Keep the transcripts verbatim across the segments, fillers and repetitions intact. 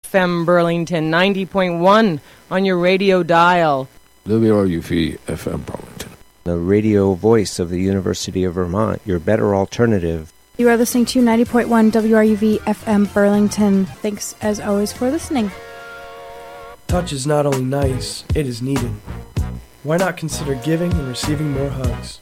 F M Burlington, ninety point one on your radio dial. W R U V F M Burlington, the radio voice of the University of Vermont, your better alternative. You are listening to ninety point one W R U V F M Burlington. Thanks, as always, for listening. Touch is not only nice, it is needed. Why not consider giving and receiving more hugs?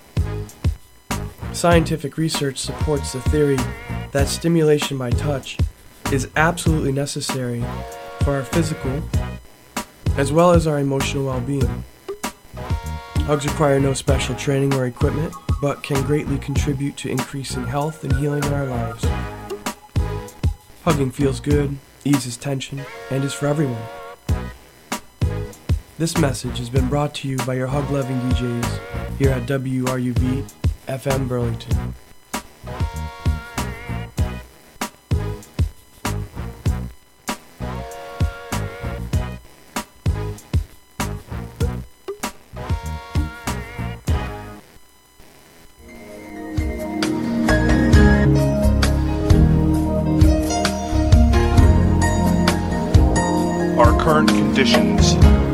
Scientific research supports the theory that stimulation by touch is absolutely necessary for our physical as well as our emotional well-being. Hugs require no special training or equipment, but can greatly contribute to increasing health and healing in our lives. Hugging feels good, eases tension, and is for everyone. This message has been brought to you by your hug-loving D Js here at W R U V F M Burlington. Our current conditions.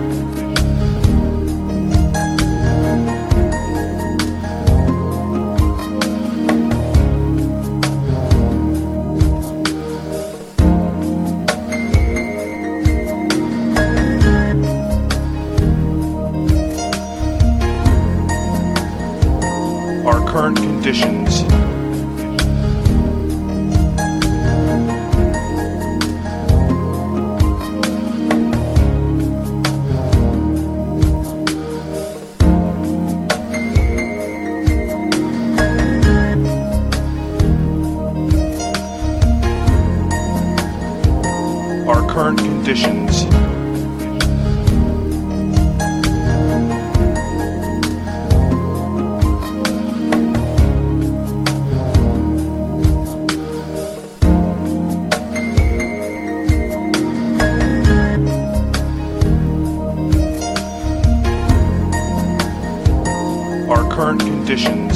Our current conditions. Our current conditions. Our current conditions.